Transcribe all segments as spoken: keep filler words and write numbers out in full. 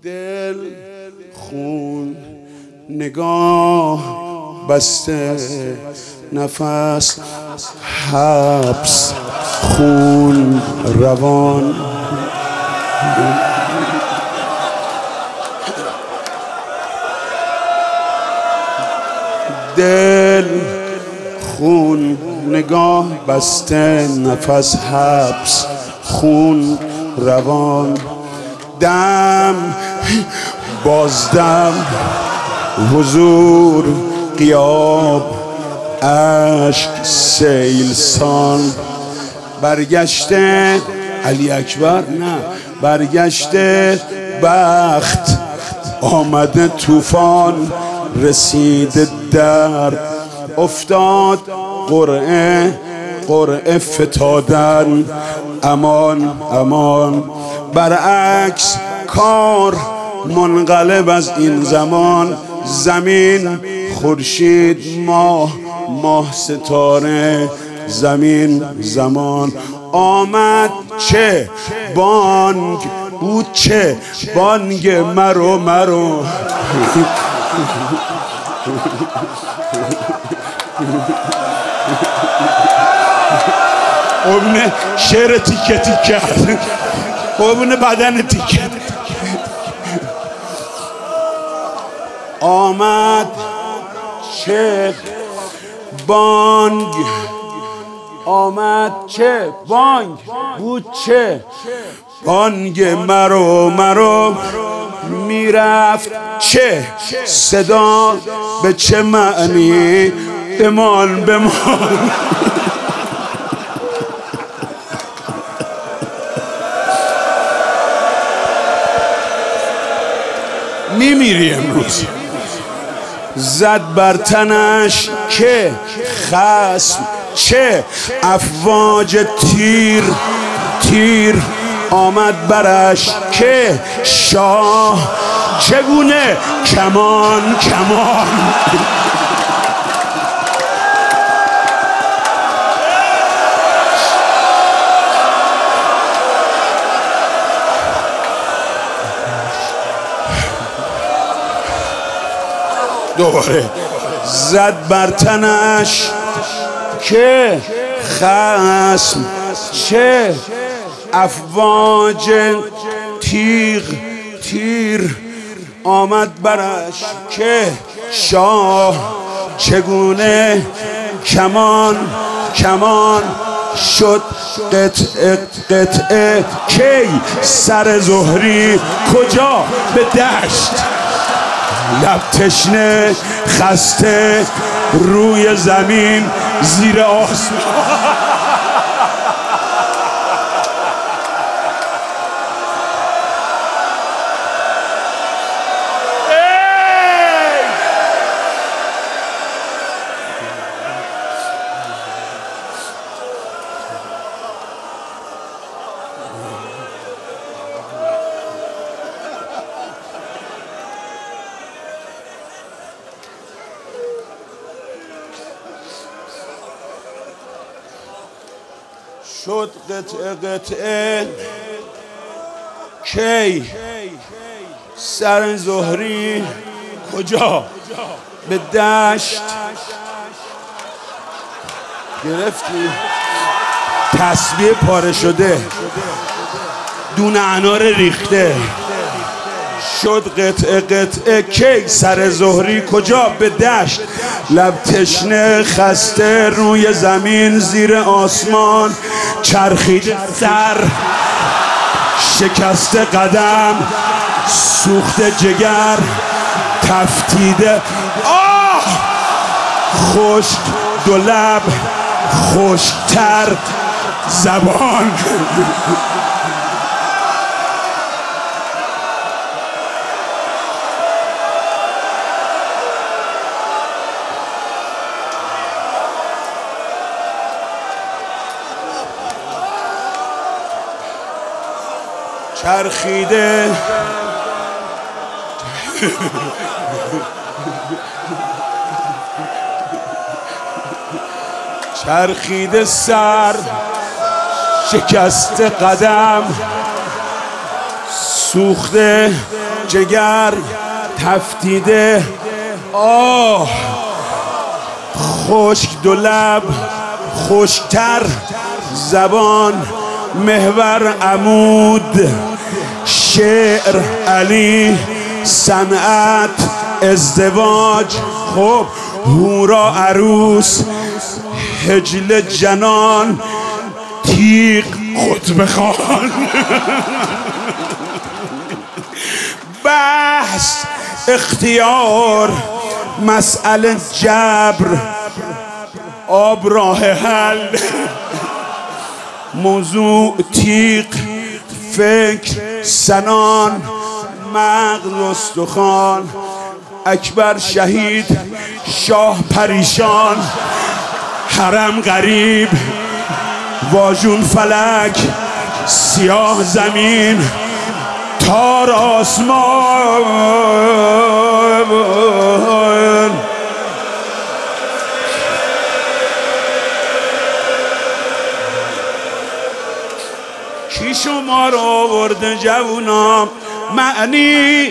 دل خون نگاه بسته، نفس حبس، خون روان. دل خون نگاه بسته، نفس حبس، خون روان. دم بازدم، حضور غیاب، اشک سیل سان. برگشته علی اکبر، نه برگشته بخت، آمده طوفان، رسیده درد، افتاد قرعه قرعه فتادن. امان امان، برعکس کار منقلب از این زمان. زمین خورشید، ماه ماه ستاره، زمین زمان. آمد چه بانگ بود، چه بانگ مرو مرو. قبونه شعر تیکه تیکه، قبونه بدن تیکه. آمد چه بانگ، آمد چه بانگ بود، چه بانگ مرو مرو. میرفت چه صدا، به چه معنی، بمان بمان. میمیری امروز. زد بر تنش که خصم، چه افواج تیر تیر. آمد برش که شاه، چگونه کمان کمان. دوباره زد بر تنش که خصم، چه افواج تیغ تیر. آمد برش که شاه، چگونه کمان کمان. شد قطعه قطعه کی سر زهری، کجا به دشت. لب تشنه خسته روی زمین زیر آسمان. شد قطعه قطعه کی سر زهری، کجا به دشت. گرفتی تسبیح پاره شده، دون انار ریخته. شد قطعه قطعه کی سر زهری، کجا به دشت. لب تشنه خسته روی زمین زیر آسمان. چرخیده سر، شکسته قدم، سوخته جگر، تفتیده آه. خشک دو لب، خشکتر زبان. چرخیده چرخیده سر، شکسته قدم، سوخته جگر تفتیده آه خشک دو لب خشکتر زبان محور عمود شعر علی صنعت ازدواج خب هورا عروس هجل جنان تیغ خطبه خان بحث اختیار مسئله جبر آب راه حل موضوع تیغ فکر سنان مغز استخوان اکبر شهید شاه پریشان حرم غریب واژون فلک سیاه زمین تار آسمان کی شما رو آورده جوونا معنی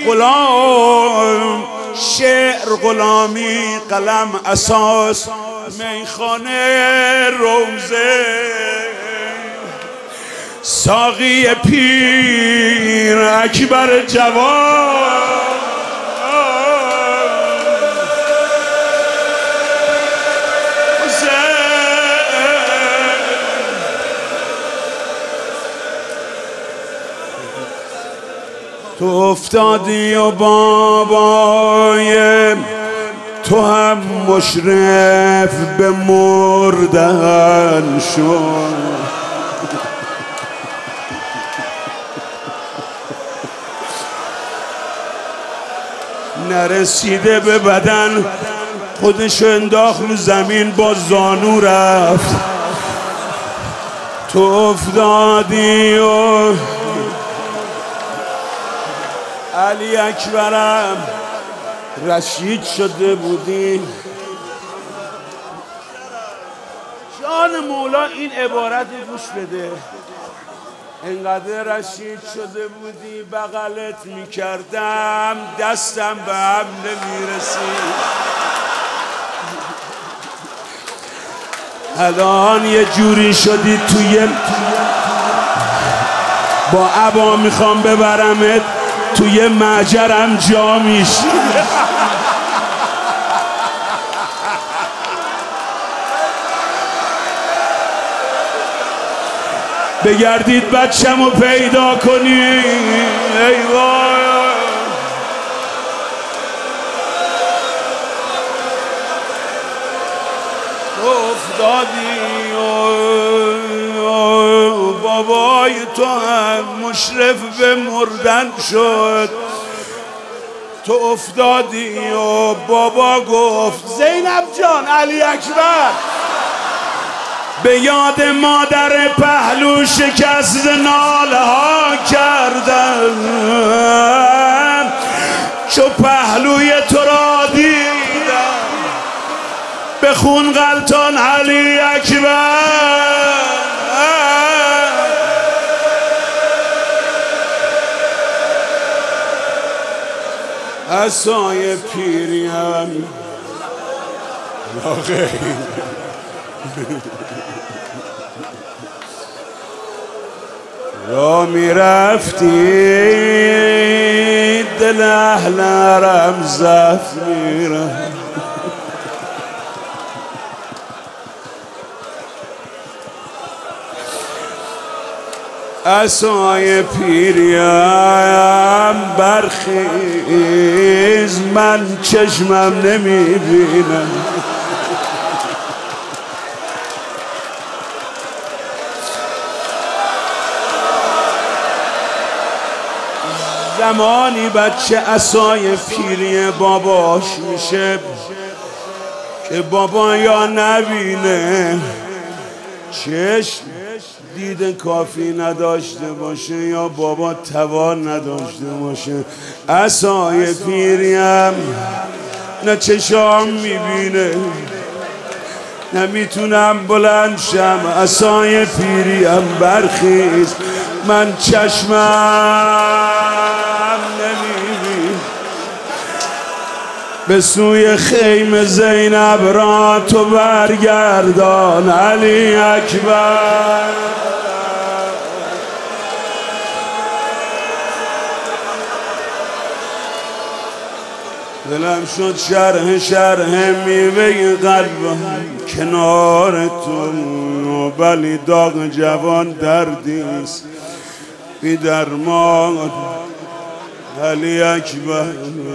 غلام شعر غلامی قلم اساس میخانه روزه ساقی پیر اکبر جوان تو افتادی و بابای تو هم مشرف به مردن شد نرسیده به بدن خودشو انداخت رو زمین با زانو رفت تو افتادی و علی اکبرم رشید شده بودی جان مولا این عبارت گوش بده انقدر رشید شده بودی بغلت میکردم دستم به هم نمیرسید الان یه جوری شدی توی با عبا میخوام ببرمت توی معجرم جا میشی بگردید بچه‌مو پیدا کنی ای وای افتادی بابای تو هم مشرف به مردن شد تو افتادی و بابا گفت زینب جان علی اکبر به یاد مادر پهلو شکست ناله ها کردم چو پهلوی تو را دیدم به خون غلطان علی اکبر عصای پیریم آخه را میرفتی دل اهلرم زفت میرم عصای پیریم برخیز من چشمم نمیبینم زمانی بچه عصای پیری باباش میشه که بابا یا نبینه چشم دید کافی نداشته باشه یا بابا توان نداشته باشه عصای پیریم نه چشام میبینه نمیتونم بلند شم عصای پیریم برخیز من چشمم نمیبینم به سوی خیمه زینب را تو برگردان علی اکبر. دلم شد شرح شرح میوه قلبم کنار تو، ولی داغ جوان دردیست بی درمان علی اکبر.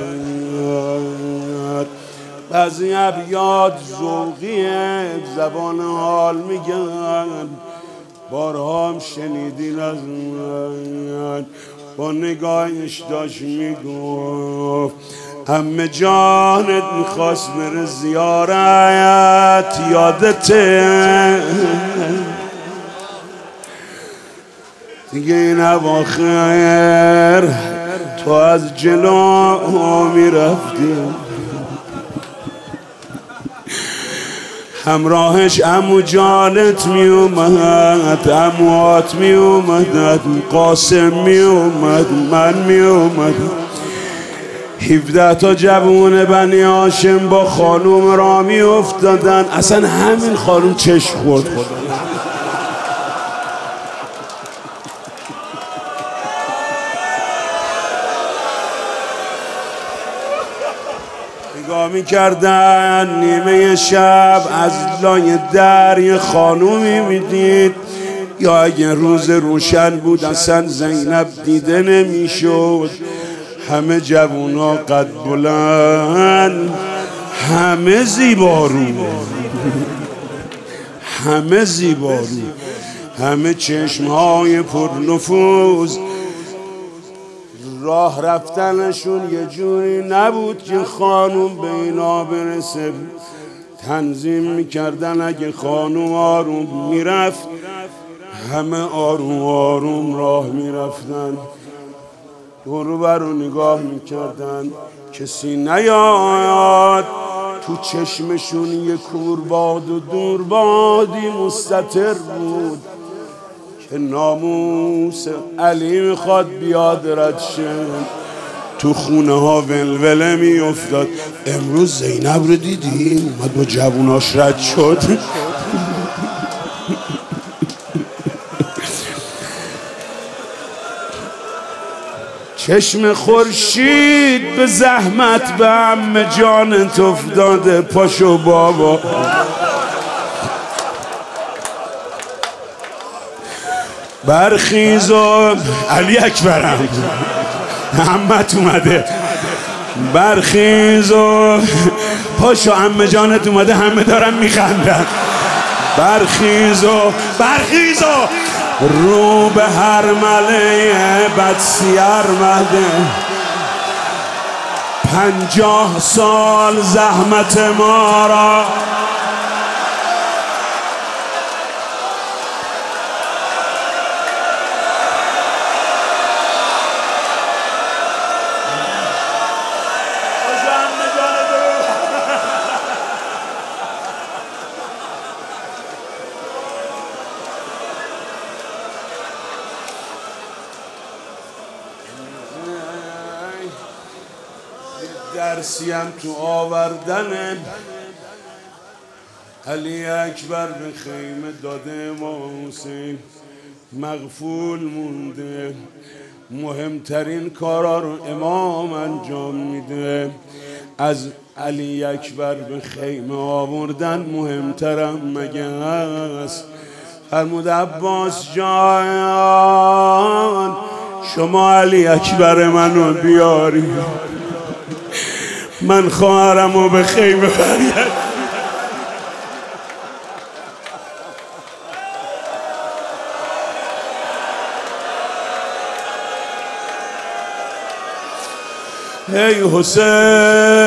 بعضی ابیات ذوقیه زبان حال میگن، بارها هم شنیدین از من، با نگاهش داشت میگفت همه جانت میخواست بره زیارت، یادته دیگه این اواخر تو از جلو میرفتی، همراهش عمو جانت می اومد، عموات می اومد، قاسم می اومد، من می اومد، هفده تا جوون بنی هاشم با خانوم را می افتادن. اصلا همین خانوم چشم خورد خدا. نگاه می کردن نیمه شب از لای در یه خانومی می دید، یا اگه روز روشن بود اصلا زینب دیده نمی شد. همه جوونا قد بلند، همه زیبارو، همه زیبارو، همه چشمهای پرنفوذ. راه رفتنشون یه جوری نبود که خانوم به اینا برسه. تنظیم میکردن اگه خانوم آروم میرفت همه آروم آروم راه میرفتن، دورو برو نگاه میکردن کسی نیاد. تو چشمشون یه کورباد و دوربادی مستتر بود که ناموس علی میخواد بیاد رد شه. تو خونه ها ولوله میافتاد. امروز زینب رو دیدی؟ اومد با جووناش رد شد. چشم خورشید به زحمت به عمه جانت افتاده، پاشو بابا. برخیز و علی اکبرم عمت اومده، برخیز و پاشو عمه جانت اومده، همه دارن میخندن. برخیز و برخیز و رو به هر مله بدسیر مده، پنجاه سال زحمت ما را درسیم تو آوردن علی اکبر به خیمه داده ما حسین مغفول مونده. مهمترین کارا رو امام انجام میده، از علی اکبر به خیمه آوردن مهمترم مگه هست؟ فرمود عباس جان شما علی اکبر منو بیاری، من خواهرمو به خیمه برگرد. ای حسین